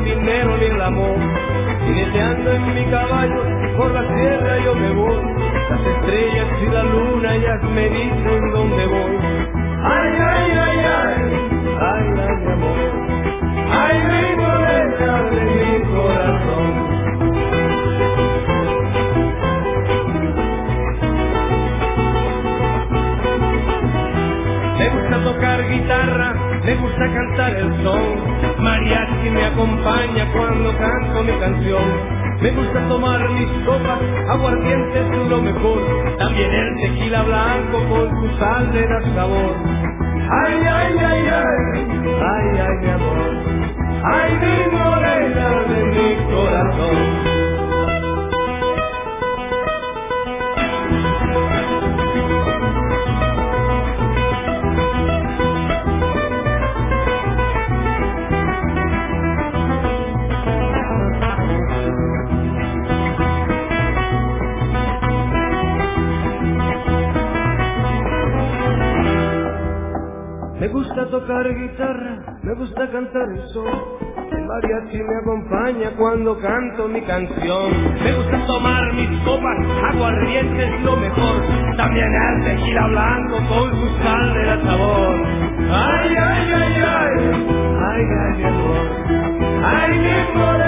dinero ni el amor. Jineteando en mi caballo, por la tierra yo me voy. Las estrellas y la luna ellas me dicen dónde voy. Ay, ay, ay, ay, ay, ay, mi amor. Ay, mi morena de mi corazón. Me gusta tocar guitarra, me gusta cantar el son. Mariachi me acompaña cuando canto mi canción. Me gusta tomar mis copas, aguardiente es lo mejor. También el tequila blanco con su sal le da sabor. Ay, ay, ay, ay, ay, ay, mi amor. Ay, mi morena de mi corazón. Me gusta tocar guitarra, me gusta cantar el sol. El mariachi me acompaña cuando canto mi canción. Me gusta tomar mis copas, aguardiente es lo mejor. También el tequila blanco con su sal le da sabor. Ay, ay, ay, ay, ay, ay, mi amor. Ay, mi amor.